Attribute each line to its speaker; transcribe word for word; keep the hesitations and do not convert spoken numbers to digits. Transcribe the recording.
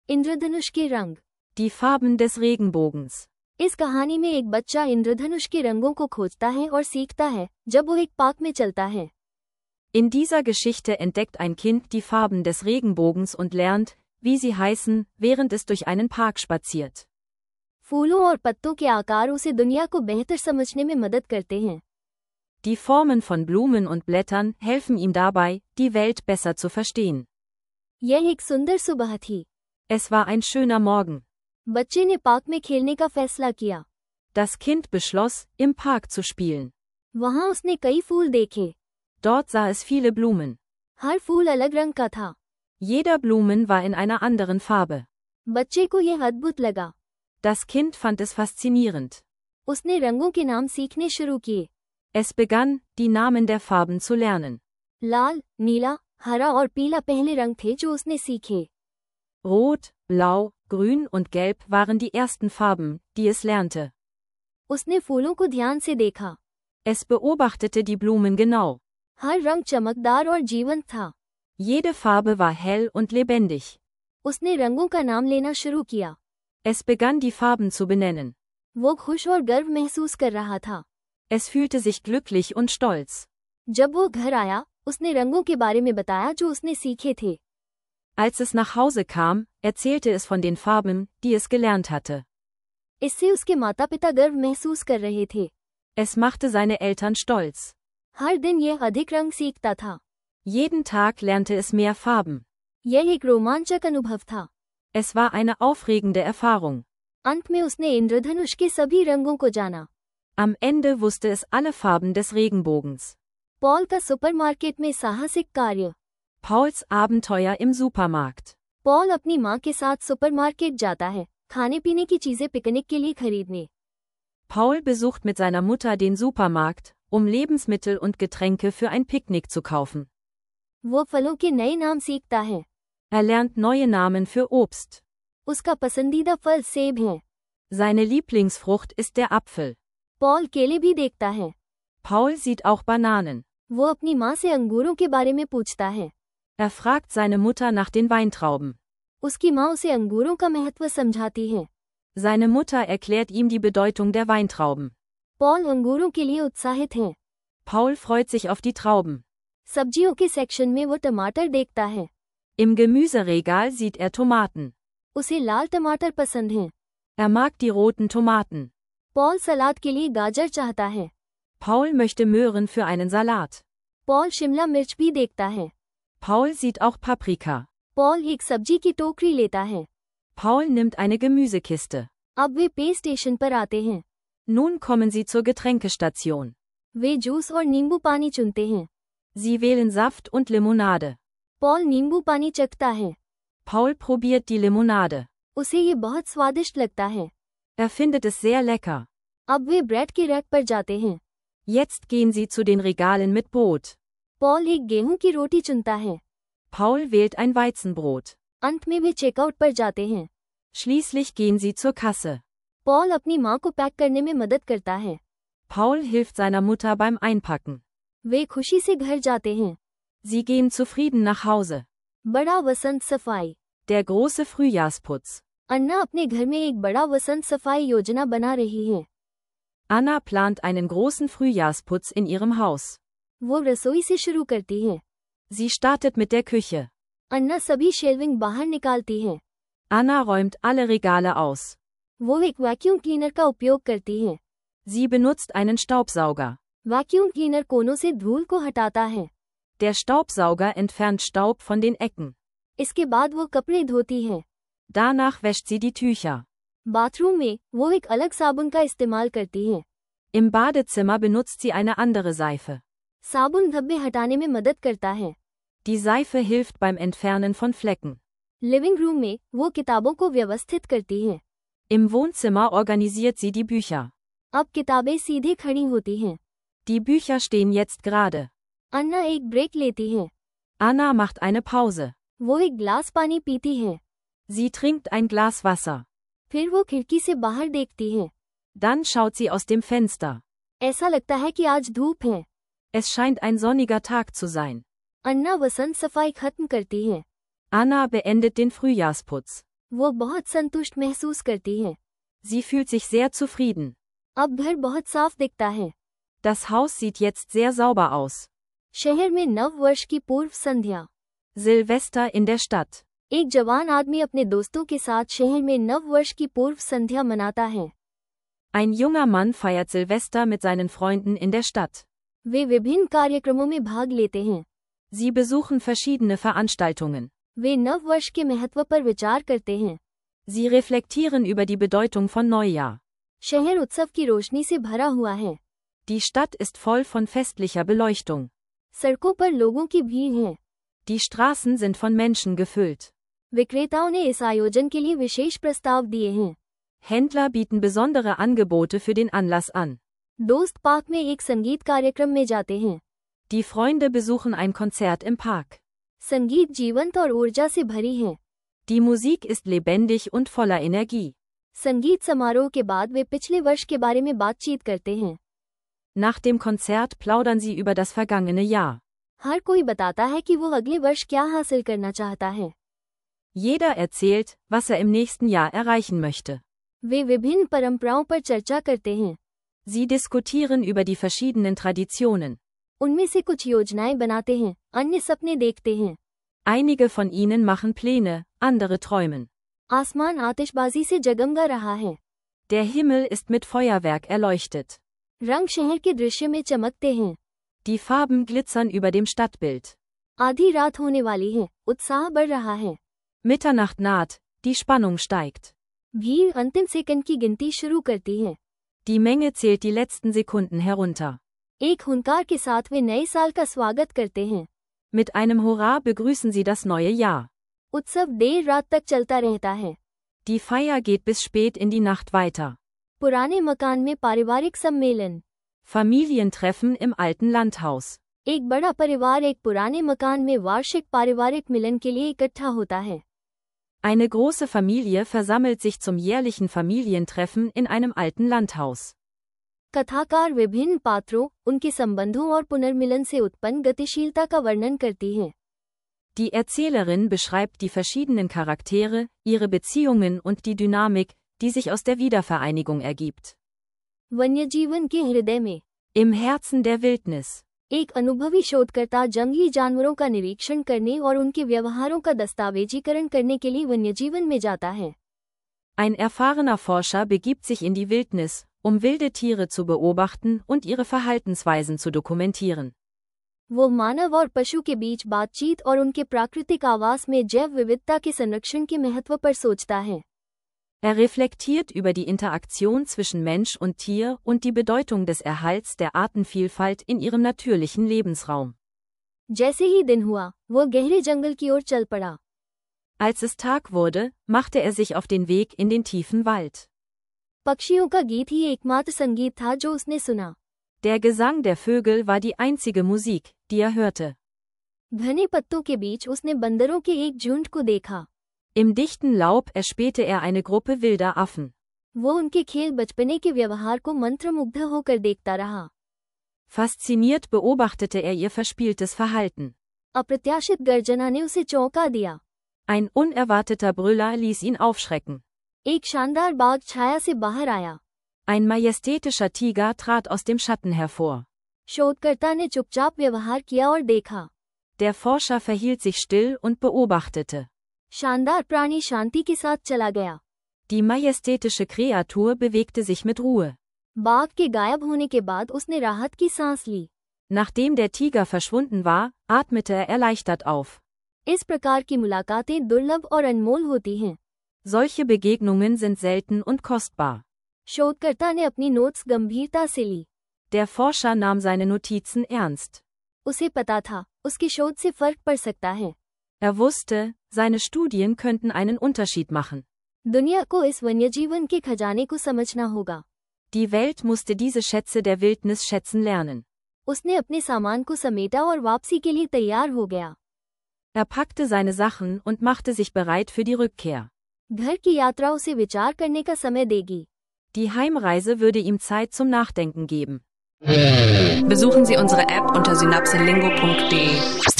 Speaker 1: इंद्रधनुष के रंग।
Speaker 2: Die Farben des Regenbogens.
Speaker 1: इस कहानी में एक बच्चा इंद्रधनुष के रंगों को खोजता है और सीखता है जब वो एक पार्क में चलता है।
Speaker 2: In dieser Geschichte entdeckt ein Kind die Farben des Regenbogens und lernt, wie sie heißen, während es durch einen Park spaziert.
Speaker 1: फूलों और पत्तों के आकार उसे दुनिया को बेहतर समझने में मदद करते हैं।
Speaker 2: Die Formen von Blumen und Blättern helfen ihm dabei, die Welt besser zu verstehen.
Speaker 1: यह एक सुंदर सुबह थी।
Speaker 2: Es war ein schöner Morgen.
Speaker 1: बच्चे ने पार्क में खेलने का फैसला किया।
Speaker 2: Das Kind beschloss, im Park zu spielen.
Speaker 1: वहाँ उसने कई फूल देखे।
Speaker 2: Dort sah es viele Blumen.
Speaker 1: हर फूल अलग रंग का था।
Speaker 2: Jeder Blumen war in einer anderen Farbe.
Speaker 1: बच्चे को यह अद्भुत लगा।
Speaker 2: Das Kind fand es faszinierend.
Speaker 1: उसने रंगों के नाम सीखने शुरू किए।
Speaker 2: Es begann, die Namen der Farben zu lernen.
Speaker 1: लाल, नीला, हरा और पीला पहले रंग थे जो उसने सीखे।
Speaker 2: Rot, Blau, Grün und Gelb waren die ersten Farben, die es lernte.
Speaker 1: उसने फूलों को ध्यान से देखा।
Speaker 2: Es beobachtete die Blumen genau.
Speaker 1: हर रंग चमकदार और जीवंत था।
Speaker 2: Jede Farbe war hell und lebendig.
Speaker 1: उसने रंगों का नाम लेना शुरू किया।
Speaker 2: Es begann die Farben zu benennen.
Speaker 1: वो खुश और गर्व महसूस कर रहा था।
Speaker 2: Es fühlte sich glücklich und stolz.
Speaker 1: जब वो घर आया, उसने रंगों के बारे में बताया जो उसने सीखे थे।
Speaker 2: Als es nach Hause kam, erzählte es von den Farben, die es gelernt hatte.
Speaker 1: इससे उसके माता पिता गर्व महसूस कर रहे थे।
Speaker 2: Es machte seine Eltern stolz.
Speaker 1: हर दिन यह अधिक रंग सीखता था।
Speaker 2: Jeden Tag lernte es mehr Farben.
Speaker 1: यह एक रोमांचक अनुभव था।
Speaker 2: Es war eine aufregende Erfahrung.
Speaker 1: अंत में उसने इंद्रधनुष के सभी रंगों को जाना।
Speaker 2: Am Ende wusste es alle Farben des Regenbogens.
Speaker 1: Paul का सुपरमार्केट में साहसिक कार्य।
Speaker 2: Pauls Abenteuer im Supermarkt.
Speaker 1: Paul अपनी माँ के साथ सुपरमार्केट जाता है, खाने पीने की चीजें पिकनिक के लिए खरीदने।
Speaker 2: Paul besucht mit seiner Mutter den Supermarkt, um Lebensmittel und Getränke für ein Picknick zu kaufen.
Speaker 1: वो फलों के नए नाम सीखता है।
Speaker 2: Er lernt neue Namen für Obst.
Speaker 1: उसका पसंदीदा फल सेब है।
Speaker 2: Seine Lieblingsfrucht ist der Apfel.
Speaker 1: Paul केले भी देखता है।
Speaker 2: Paul sieht auch Bananen.
Speaker 1: वो अपनी माँ से अंगूरों के बारे में पूछता है।
Speaker 2: Er fragt seine Mutter nach den Weintrauben.
Speaker 1: उसकी माँ उसे अंगूरों का महत्व समझाती है।
Speaker 2: Seine Mutter erklärt ihm die Bedeutung der Weintrauben.
Speaker 1: Paul अंगूरों के लिए उत्साहित है।
Speaker 2: Paul freut sich auf die Trauben.
Speaker 1: सब्जियों के सेक्शन में वो टमाटर देखता है।
Speaker 2: Im Gemüseregal sieht er Tomaten.
Speaker 1: उसे लाल टमाटर पसंद हैं।
Speaker 2: Er mag die roten Tomaten.
Speaker 1: Paul सलाद के लिए गाजर चाहता है।
Speaker 2: Paul möchte Möhren für einen Salat.
Speaker 1: Paul शिमला मिर्च भी देखता है।
Speaker 2: Paul sieht auch Paprika.
Speaker 1: Paul एक सब्जी की टोकरी लेता है।
Speaker 2: Paul nimmt eine Gemüsekiste.
Speaker 1: अब वे पे स्टेशन पर आते हैं।
Speaker 2: Nun kommen sie zur Getränkestation.
Speaker 1: वे जूस और नींबू पानी चुनते हैं।
Speaker 2: Sie wählen Saft und Limonade.
Speaker 1: Paul नींबू पानी चखता है।
Speaker 2: Paul probiert die Limonade.
Speaker 1: उसे ये बहुत स्वादिष्ट लगता है।
Speaker 2: Er findet es sehr lecker.
Speaker 1: अब वे ब्रेड के रैक पर जाते हैं।
Speaker 2: Jetzt gehen sie zu den Regalen mit Brot.
Speaker 1: Paul एक गेहूं की रोटी चुनता है।
Speaker 2: Paul wählt ein Weizenbrot.
Speaker 1: अंत में वे चेकआउट पर जाते हैं।
Speaker 2: Schließlich gehen sie zur Kasse.
Speaker 1: Paul अपनी माँ को पैक करने में मदद करता है।
Speaker 2: Paul hilft seiner Mutter beim Einpacken.
Speaker 1: वे खुशी से घर जाते हैं।
Speaker 2: Sie gehen zufrieden nach Hause.
Speaker 1: बड़ा वसंत सफाई।
Speaker 2: Der große Frühjahrsputz.
Speaker 1: अन्ना अपने घर में एक बड़ा वसंत सफाई योजना बना रही है।
Speaker 2: Anna plant einen großen Frühjahrsputz in ihrem Haus.
Speaker 1: वो रसोई से शुरू करती है।
Speaker 2: Sie startet mit der Küche.
Speaker 1: अन्ना सभी शेल्विंग बाहर निकालती है।
Speaker 2: Anna räumt alle Regale aus.
Speaker 1: वो एक वैक्यूम क्लीनर का उपयोग करती है।
Speaker 2: Sie benutzt einen Staubsauger.
Speaker 1: Vacuum cleaner कोनों से धूल को हटाता है।
Speaker 2: Der Staubsauger entfernt Staub von den Ecken.
Speaker 1: इसके बाद वो कपड़े धोती है।
Speaker 2: Danach wäscht sie die Tücher.
Speaker 1: Bathroom में वो एक अलग साबुन का इस्तेमाल करती है।
Speaker 2: Im Badezimmer benutzt sie eine andere Seife.
Speaker 1: साबुन धब्बे हटाने में मदद करता है।
Speaker 2: Die Seife hilft beim Entfernen von Flecken.
Speaker 1: Living room में वो किताबों को व्यवस्थित करती है।
Speaker 2: Im Wohnzimmer organisiert sie die Bücher.
Speaker 1: अब किताबें सीधे खड़ी होती हैं।
Speaker 2: Die Bücher stehen jetzt gerade.
Speaker 1: अन्ना एक ब्रेक लेती है।
Speaker 2: Anna macht eine Pause.
Speaker 1: वो एक ग्लास पानी पीती है।
Speaker 2: Sie trinkt ein Glas Wasser.
Speaker 1: फिर वो खिड़की से बाहर देखती है।
Speaker 2: Dann schaut sie aus dem Fenster.
Speaker 1: ऐसा लगता है कि आज धूप है।
Speaker 2: Es scheint ein sonniger Tag zu sein.
Speaker 1: अन्ना वसंत सफाई खत्म करती है।
Speaker 2: Anna beendet den Frühjahrsputz.
Speaker 1: वो बहुत संतुष्ट महसूस करती है।
Speaker 2: Sie fühlt sich sehr zufrieden.
Speaker 1: अब घर बहुत साफ दिखता है।
Speaker 2: Das Haus sieht jetzt sehr sauber aus.
Speaker 1: शहर में नव वर्ष की पूर्व संध्या।
Speaker 2: Silvester in der Stadt.
Speaker 1: एक जवान आदमी अपने दोस्तों के साथ शहर में नव वर्ष की पूर्व संध्या मनाता है।
Speaker 2: Ein junger Mann feiert Silvester mit seinen Freunden in der Stadt.
Speaker 1: वे विभिन्न कार्यक्रमों में भाग लेते हैं।
Speaker 2: Sie besuchen verschiedene Veranstaltungen.
Speaker 1: वे नव वर्ष के महत्व पर विचार करते हैं।
Speaker 2: Sie reflektieren über die Bedeutung von Neujahr.
Speaker 1: शहर उत्सव की रोशनी से भरा हुआ है।
Speaker 2: Die Stadt ist voll von festlicher Beleuchtung.
Speaker 1: सड़कों पर लोगों की भीड़ है।
Speaker 2: Die Straßen sind von Menschen gefüllt.
Speaker 1: विक्रेताओं ने इस आयोजन के लिए विशेष प्रस्ताव दिए हैं।
Speaker 2: Händler bieten besondere Angebote für den Anlass an.
Speaker 1: दोस्त पार्क में एक संगीत कार्यक्रम में जाते हैं।
Speaker 2: Die Freunde besuchen ein Konzert im Park.
Speaker 1: संगीत जीवंत और ऊर्जा से भरी है।
Speaker 2: Die Musik ist lebendig und voller Energie.
Speaker 1: संगीत समारोह के बाद वे पिछले वर्ष के बारे में बातचीत करते हैं।
Speaker 2: Nach dem Konzert plaudern sie über das vergangene Jahr.
Speaker 1: हर कोई बताता है कि वो अगले वर्ष क्या हासिल करना चाहता है।
Speaker 2: Jeder erzählt, was er im nächsten Jahr erreichen möchte.
Speaker 1: वे विभिन्न परंपराओं पर चर्चा करते हैं।
Speaker 2: Sie diskutieren über die verschiedenen Traditionen.
Speaker 1: उनमें से कुछ योजनाएं बनाते हैं, अन्य सपने देखते हैं।
Speaker 2: Einige von ihnen machen Pläne, andere träumen.
Speaker 1: आसमान आतिशबाजी से जगमगा रहा है।
Speaker 2: Der Himmel ist mit Feuerwerk erleuchtet.
Speaker 1: रंग शहर के दृश्य में चमकते हैं।
Speaker 2: Die Farben glitzern über dem Stadtbild.
Speaker 1: आधी रात होने वाली है, उत्साह बढ़ रहा है।
Speaker 2: Mitternacht naht, die Spannung steigt.
Speaker 1: भीड़ अंतिम सेकंड की गिनती शुरू करती है।
Speaker 2: Die Menge zählt die letzten Sekunden herunter.
Speaker 1: एक हुंकार के साथ वे नए साल का स्वागत करते हैं।
Speaker 2: Mit einem Hurra begrüßen sie das neue Jahr.
Speaker 1: उत्सव देर रात तक चलता रहता है।
Speaker 2: Die Feier geht bis spät in die Nacht weiter.
Speaker 1: पुराने मकान में पारिवारिक सम्मेलन।
Speaker 2: Familientreffen im alten Landhaus.
Speaker 1: एक बड़ा परिवार एक पुराने मकान में वार्षिक पारिवारिक मिलन के लिए इकट्ठा होता है।
Speaker 2: Eine große Familie versammelt sich zum jährlichen Familientreffen in einem alten Landhaus.
Speaker 1: कथाकार विभिन्न पात्रों, उनके संबंधों और पुनर्मिलन से उत्पन्न गतिशीलता का वर्णन करती है।
Speaker 2: Die Erzählerin beschreibt die verschiedenen Charaktere, ihre Beziehungen und die Dynamik, die sich aus der Wiedervereinigung ergibt.
Speaker 1: वन्यजीवन के हृदय में
Speaker 2: Im Herzen der Wildnis.
Speaker 1: एक अनुभवी शोधकर्ता जंगली जानवरों का निरीक्षण करने और उनके व्यवहारों का दस्तावेजीकरण करने के लिए वन्यजीवन में जाता है।
Speaker 2: Ein erfahrener Forscher begibt sich in die Wildnis, um wilde Tiere zu beobachten und ihre Verhaltensweisen zu dokumentieren.
Speaker 1: वो मानव और पशु के बीच बातचीत और उनके प्राकृतिक आवास में जैव विविधता के संरक्षण के महत्व पर सोचता है।
Speaker 2: Er reflektiert über die Interaktion zwischen Mensch und Tier und die Bedeutung des Erhalts der Artenvielfalt in ihrem natürlichen Lebensraum.
Speaker 1: जैसे ही दिन हुआ, वो गहरे जंगल की ओर चल पड़ा।
Speaker 2: Als es Tag wurde, machte er sich auf den Weg in den tiefen Wald.
Speaker 1: पक्षियों का गीत ही एकमात्र संगीत था जो उसने सुना।
Speaker 2: Der Gesang der Vögel war die einzige Musik, die er hörte.
Speaker 1: घने पत्तों के बीच उसने बंदरों के एक झुंड को देखा।
Speaker 2: Im dichten Laub erspähte er eine Gruppe wilder Affen.
Speaker 1: वो उनके खेल बचपने के व्यवहार को मंत्रमुग्ध होकर देखता रहा।
Speaker 2: Fasziniert beobachtete er ihr verspieltes Verhalten.
Speaker 1: अप्रत्याशित गर्जना ने उसे चौंका दिया।
Speaker 2: Ein unerwarteter Brüller ließ ihn aufschrecken.
Speaker 1: एक शानदार बाघ छाया से बाहर आया।
Speaker 2: Ein majestätischer Tiger trat aus dem Schatten hervor.
Speaker 1: शोधकर्ता ने चुपचाप व्यवहार किया और देखा।
Speaker 2: Der Forscher verhielt sich still und beobachtete.
Speaker 1: शानदार प्राणी शांति के साथ चला गया।
Speaker 2: Die majestätische Kreatur bewegte sich mit Ruhe.
Speaker 1: बाघ के गायब होने के बाद उसने राहत की सांस ली।
Speaker 2: Nachdem der Tiger verschwunden war, atmete er erleichtert auf.
Speaker 1: इस प्रकार की मुलाकातें दुर्लभ और अनमोल होती हैं।
Speaker 2: Solche Begegnungen sind selten und kostbar.
Speaker 1: शोधकर्ता ने अपनी नोट्स गंभीरता से ली।
Speaker 2: Der Forscher nahm seine Notizen ernst.
Speaker 1: उसे पता था, उसकी शोध से फर्क पड़ सकता है।
Speaker 2: Er wusste, seine Studien könnten einen Unterschied machen.
Speaker 1: दुनिया को इस वन्यजीवन के खजाने को समझना होगा।
Speaker 2: Die Welt musste diese Schätze der Wildnis schätzen lernen.
Speaker 1: उसने अपने सामान को समेटा और वापसी के लिए तैयार हो गया।
Speaker 2: Er packte seine Sachen und machte sich bereit für die Rückkehr.
Speaker 1: घर की यात्रा उसे विचार करने का समय देगी।
Speaker 2: Die Heimreise würde ihm Zeit zum Nachdenken geben.
Speaker 3: Besuchen Sie unsere App unter synapselingo punkt de.